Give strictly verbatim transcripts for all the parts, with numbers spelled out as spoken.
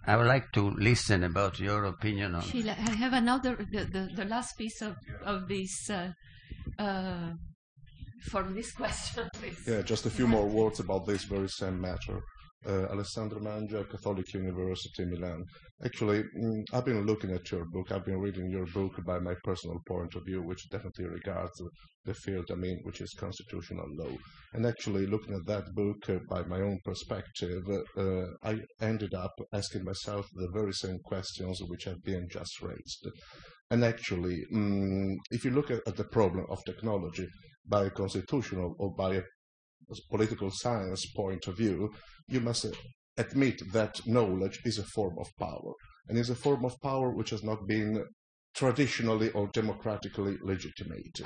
I would like to listen about your opinion on. Sheila, I have another, the, the, the last piece of, of this, uh, uh, for this question, please. Yeah, just a few more words about this very same matter. Uh, Alessandro Mangia, Catholic University, Milan. Actually, mm, I've been looking at your book, I've been reading your book by my personal point of view, which definitely regards the field, I mean, which is constitutional law. And actually, looking at that book uh, by my own perspective, uh, I ended up asking myself the very same questions which have been just raised. And actually, mm, if you look at, at the problem of technology by a constitutional or by a political science point of view, you must admit that knowledge is a form of power, and is a form of power which has not been traditionally or democratically legitimated.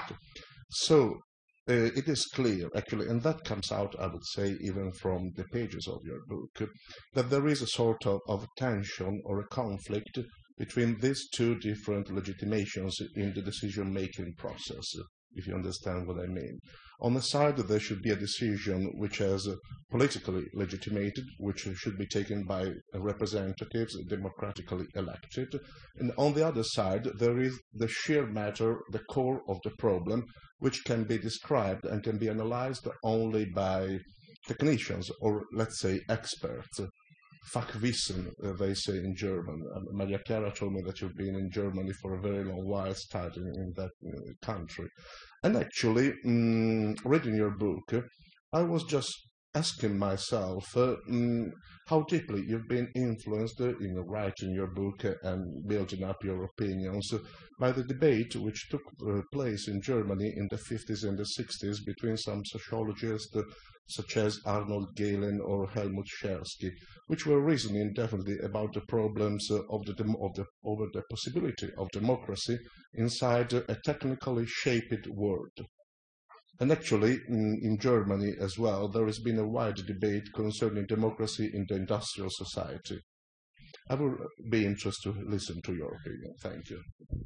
So uh, it is clear, actually, and that comes out, I would say, even from the pages of your book, that there is a sort of, of tension or a conflict between these two different legitimations in the decision-making process, if you understand what I mean. On the side, there should be a decision which is politically legitimated, which should be taken by representatives democratically elected. And on the other side, there is the sheer matter, the core of the problem, which can be described and can be analyzed only by technicians, or let's say experts. Fachwissen, uh, they say in German. Um, Maria Chiara told me that you've been in Germany for a very long while studying in that uh, country. And actually, um, reading your book, I was just asking myself uh, um, how deeply you've been influenced uh, in writing your book uh, and building up your opinions uh, by the debate which took uh, place in Germany in the fifties and the sixties between some sociologists uh, such as Arnold Gehlen or Helmut Schersky, which were reasoning definitely about the problems uh, of the of the over the possibility of democracy inside uh, a technically shaped world. And actually, in, in Germany as well, there has been a wide debate concerning democracy in the industrial society. I would be interested to listen to your opinion. Thank you.